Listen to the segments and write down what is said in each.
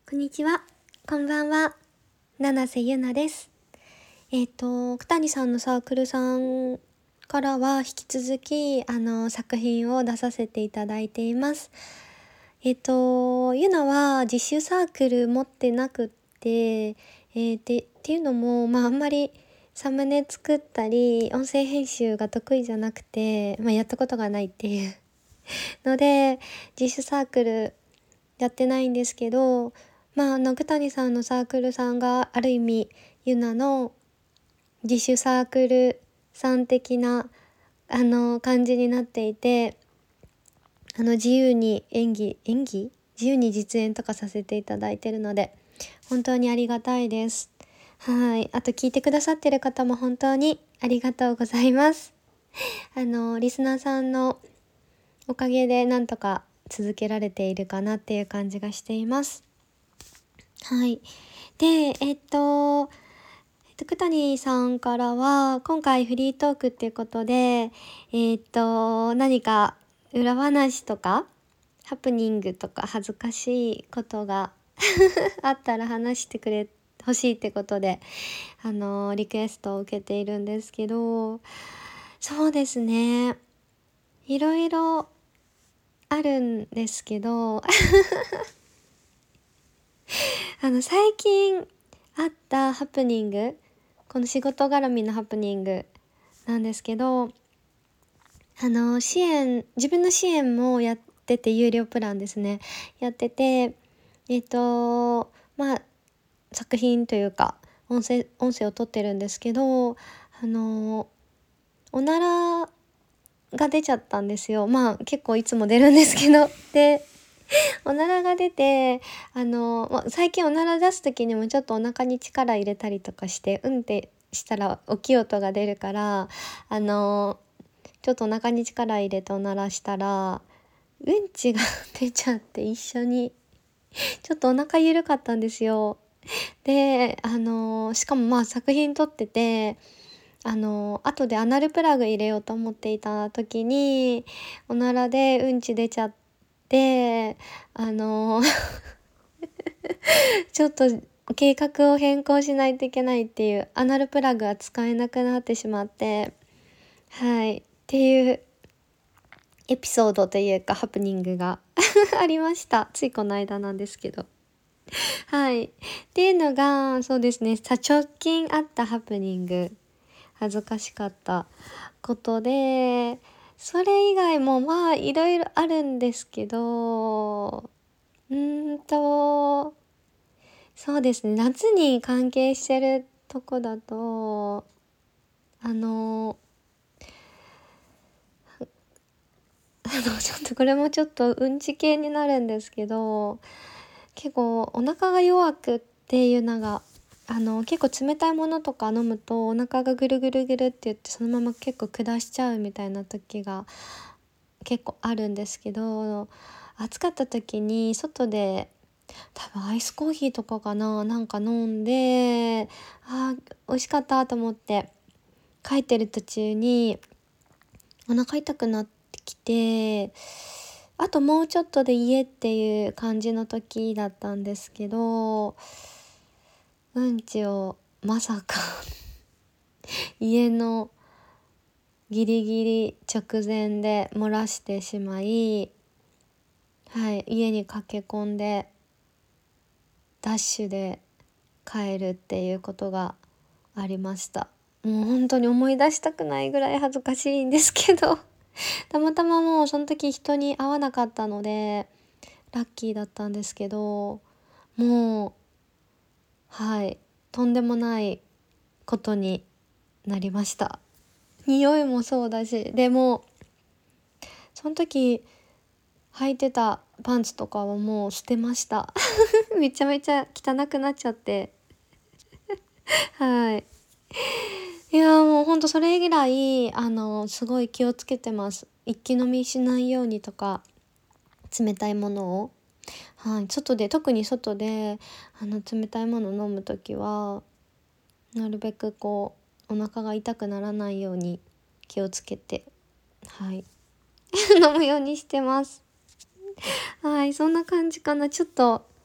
こんにちは、こんばんは、七瀬ゆなです。久谷さんのサークルさんからは引き続き作品を出させていただいています。ゆなは実習サークル持ってなくって、っていうのもあんまりサムネ作ったり音声編集が得意じゃなくて、やったことがないっていうので実習サークルやってないんですけど、具谷さんのサークルさんがある意味ゆなの自主サークルさん的な感じになっていて、自由に自由に実演とかさせていただいているので本当にありがたいです。はい、あと聞いてくださってる方も本当にありがとうございます。リスナーさんのおかげでなんとか続けられているかなっていう感じがしています。はい。で、久谷さんからは、今回フリートークっていうことで、何か裏話とか、ハプニングとか恥ずかしいことがあったら話してほしいってことで、リクエストを受けているんですけど、そうですね。いろいろあるんですけど、最近あったハプニング、この仕事絡みのハプニングなんですけど、自分の支援もやってて、有料プランですね。やってて、作品というか、音声を撮ってるんですけど、おならが出ちゃったんですよ。結構いつも出るんですけど。で、おならが出て、最近おなら出す時にもちょっとお腹に力入れたりとかして、うんってしたら大きい音が出るから、ちょっとお腹に力入れておならしたら、うんちが出ちゃって一緒に、ちょっとお腹緩かったんですよ。で、しかも作品撮ってて、後でアナルプラグ入れようと思っていた時に、おならでうんち出ちゃって、ちょっと計画を変更しないといけないっていう、アナルプラグが使えなくなってしまって、はい、っていうエピソードというかハプニングがありました。ついこの間なんですけど。はい。っていうのが、そうですね、直近あったハプニング、恥ずかしかったことで、それ以外もいろいろあるんですけど、そうですね、夏に関係してるとこだと、ちょっとこれもちょっとうんち系になるんですけど、結構お腹が弱くっていうのが、結構冷たいものとか飲むとお腹がぐるぐるぐるって言ってそのまま結構下しちゃうみたいな時が結構あるんですけど、暑かった時に外で多分アイスコーヒーとかかな、なんか飲んで、美味しかったと思って帰ってる途中にお腹痛くなってきて、あともうちょっとで家っていう感じの時だったんですけど、うんちをまさか家のギリギリ直前で漏らしてしまい、はい、家に駆け込んでダッシュで帰るっていうことがありました。もう本当に思い出したくないぐらい恥ずかしいんですけどたまたまもうその時人に会わなかったのでラッキーだったんですけど、もうはい、とんでもないことになりました。匂いもそうだし、でもその時履いてたパンツとかはもう捨てましためちゃめちゃ汚くなっちゃってはい、いやもうほんとそれ以来すごい気をつけてます。一気飲みしないようにとか、冷たいものを、はい、特に外で冷たいものを飲むときはなるべくお腹が痛くならないように気をつけて、はい飲むようにしてます。はい、そんな感じかな。ちょっと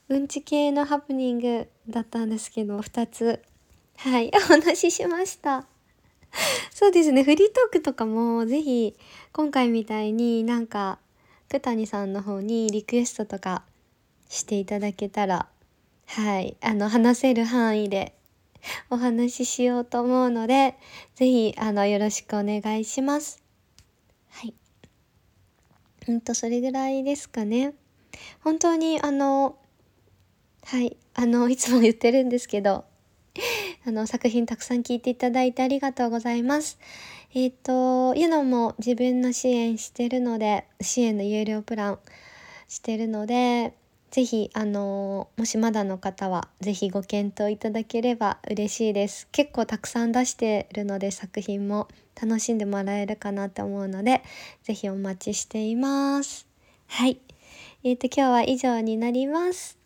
うんち系のハプニングだったんですけど、2つ、はい、お話ししました。そうですね、フリートークとかもぜひ今回みたいになんか九谷さんの方にリクエストとかしていただけたら、はい、話せる範囲でお話ししようと思うので、ぜひよろしくお願いします。はい。それぐらいですかね。本当にはい、いつも言ってるんですけど、作品たくさん聞いていただいてありがとうございます。いうのも自分の支援してるので、支援の有料プランしてるので、ぜひもしまだの方はぜひご検討いただければ嬉しいです。結構たくさん出してるので、作品も楽しんでもらえるかなと思うので、ぜひお待ちしています。はい。今日は以上になります。